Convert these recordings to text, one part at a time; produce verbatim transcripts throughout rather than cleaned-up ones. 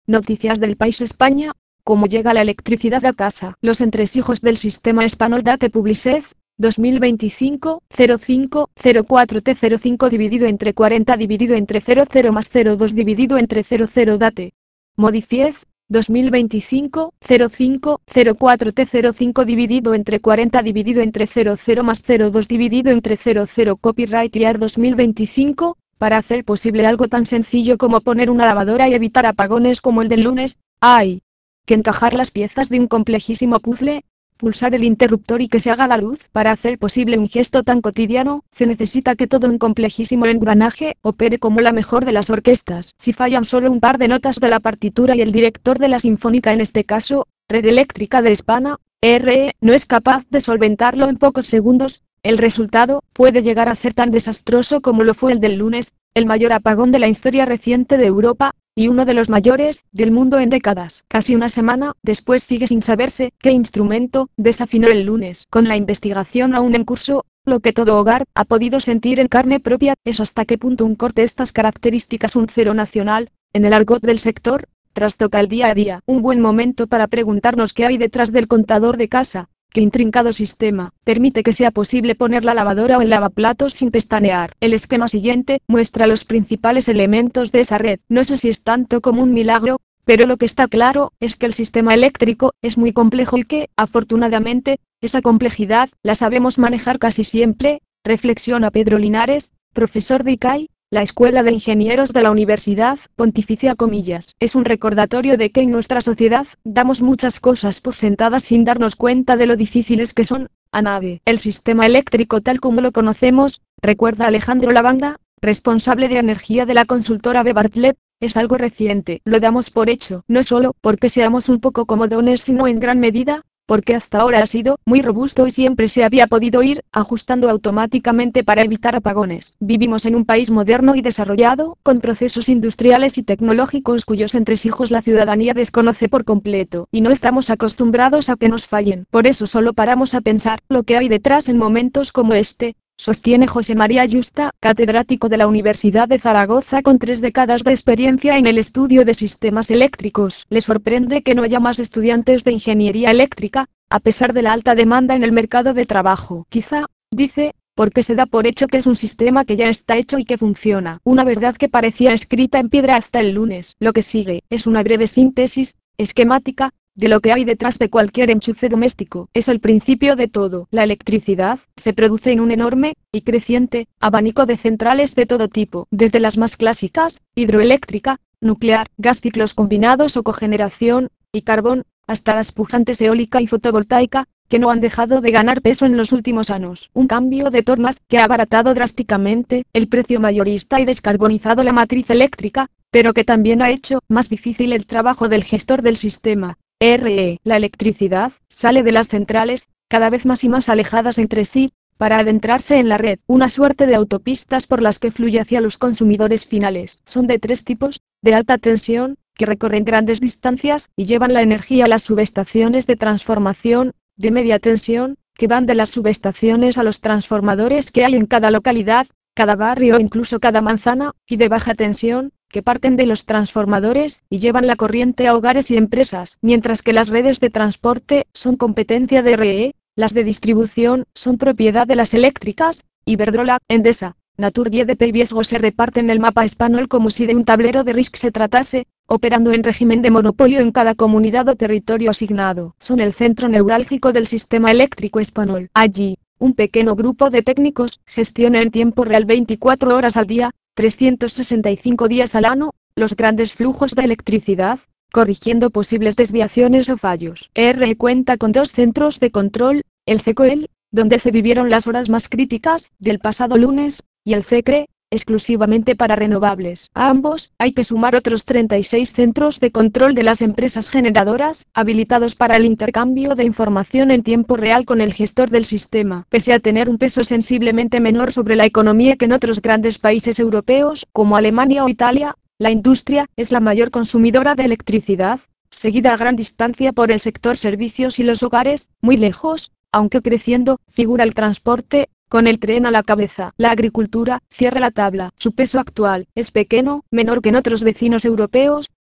Noticias del país España. ¿Cómo llega la electricidad a casa? Los entresijos del sistema español Date Publicez, dos mil veinticinco, cero cinco, cero cuatro T cero cinco dividido entre cuarenta dividido entre cero cero más cero dos dividido entre cero cero Date. Modifiez, dos mil veinticinco, cero cinco, cero cuatro T cero cinco dividido entre cuarenta dividido entre cero cero más cero dos dividido entre cero cero Copyright Year dos mil veinticinco, para hacer posible algo tan sencillo como poner una lavadora y evitar apagones como el del lunes, hay que encajar las piezas de un complejísimo puzzle, pulsar el interruptor y que se haga la luz. Para hacer posible un gesto tan cotidiano, se necesita que todo un complejísimo engranaje opere como la mejor de las orquestas. Si fallan solo un par de notas de la partitura y el director de la sinfónica, en este caso, Red Eléctrica de España, R E, no es capaz de solventarlo en pocos segundos, el resultado puede llegar a ser tan desastroso como lo fue el del lunes, el mayor apagón de la historia reciente de Europa, y uno de los mayores del mundo en décadas. Casi una semana después sigue sin saberse qué instrumento desafinó el lunes. Con la investigación aún en curso, lo que todo hogar ha podido sentir en carne propia es hasta qué punto un corte estas características, un cero nacional, en el argot del sector, trastoca el día a día. Un buen momento para preguntarnos qué hay detrás del contador de casa. ¿Qué intrincado sistema permite que sea posible poner la lavadora o el lavaplatos sin pestañear? El esquema siguiente muestra los principales elementos de esa red. No sé si es tanto como un milagro, pero lo que está claro es que el sistema eléctrico es muy complejo y que, afortunadamente, esa complejidad la sabemos manejar casi siempre, reflexiona Pedro Linares, profesor de I C A I, la Escuela de Ingenieros de la Universidad Pontificia Comillas. Es un recordatorio de que en nuestra sociedad damos muchas cosas por sentadas sin darnos cuenta de lo difíciles que son. A nadie. El sistema eléctrico tal como lo conocemos, recuerda Alejandro Lavanda, responsable de energía de la consultora B. Bartlett, es algo reciente. Lo damos por hecho, no solo porque seamos un poco comodones, sino en gran medida porque hasta ahora ha sido muy robusto y siempre se había podido ir ajustando automáticamente para evitar apagones. Vivimos en un país moderno y desarrollado, con procesos industriales y tecnológicos cuyos entresijos la ciudadanía desconoce por completo, y no estamos acostumbrados a que nos fallen. Por eso solo paramos a pensar lo que hay detrás en momentos como este, sostiene José María Yusta, catedrático de la Universidad de Zaragoza con tres décadas de experiencia en el estudio de sistemas eléctricos. Le sorprende que no haya más estudiantes de ingeniería eléctrica, a pesar de la alta demanda en el mercado de trabajo. Quizá, dice, porque se da por hecho que es un sistema que ya está hecho y que funciona. Una verdad que parecía escrita en piedra hasta el lunes. Lo que sigue es una breve síntesis, esquemática, de lo que hay detrás de cualquier enchufe doméstico. Es el principio de todo. La electricidad se produce en un enorme y creciente abanico de centrales de todo tipo, desde las más clásicas, hidroeléctrica, nuclear, gas, ciclos combinados o cogeneración, y carbón, hasta las pujantes eólica y fotovoltaica, que no han dejado de ganar peso en los últimos años. Un cambio de tornas que ha abaratado drásticamente el precio mayorista y descarbonizado la matriz eléctrica, pero que también ha hecho más difícil el trabajo del gestor del sistema. R E. La electricidad sale de las centrales, cada vez más y más alejadas entre sí, para adentrarse en la red, una suerte de autopistas por las que fluye hacia los consumidores finales. Son de tres tipos: de alta tensión, que recorren grandes distancias y llevan la energía a las subestaciones de transformación; de media tensión, que van de las subestaciones a los transformadores que hay en cada localidad, cada barrio o incluso cada manzana; y de baja tensión, que parten de los transformadores y llevan la corriente a hogares y empresas. Mientras que las redes de transporte son competencia de R E, las de distribución son propiedad de las eléctricas. Iberdrola, Endesa, Naturgy y E D P y Viesgo se reparten el mapa español como si de un tablero de Risk se tratase, operando en régimen de monopolio en cada comunidad o territorio asignado. Son el centro neurálgico del sistema eléctrico español. Allí, un pequeño grupo de técnicos gestiona en tiempo real veinticuatro horas al día, trescientos sesenta y cinco días al año, los grandes flujos de electricidad, corrigiendo posibles desviaciones o fallos. R E cuenta con dos centros de control, el C E C O E L, donde se vivieron las horas más críticas del pasado lunes, y el C E C R E, exclusivamente para renovables. A ambos hay que sumar otros treinta y seis centros de control de las empresas generadoras, habilitados para el intercambio de información en tiempo real con el gestor del sistema. Pese a tener un peso sensiblemente menor sobre la economía que en otros grandes países europeos, como Alemania o Italia, la industria es la mayor consumidora de electricidad, seguida a gran distancia por el sector servicios y los hogares. Muy lejos, aunque creciendo, figura el transporte, con el tren a la cabeza. La agricultura cierra la tabla. Su peso actual es pequeño, menor que en otros vecinos europeos,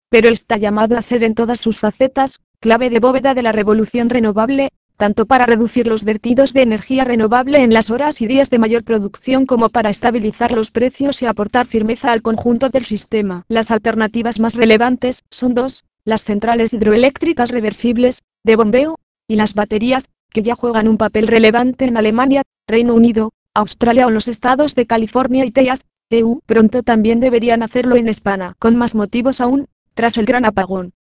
pero está llamado a ser en todas sus facetas, clave de bóveda de la revolución renovable, tanto para reducir los vertidos de energía renovable en las horas y días de mayor producción como para estabilizar los precios y aportar firmeza al conjunto del sistema. Las alternativas más relevantes son dos, las centrales hidroeléctricas reversibles, de bombeo, y las baterías, que ya juegan un papel relevante en Alemania, Reino Unido, Australia o los estados de California y Texas, E U. Pronto también deberían hacerlo en España, con más motivos aún, tras el gran apagón.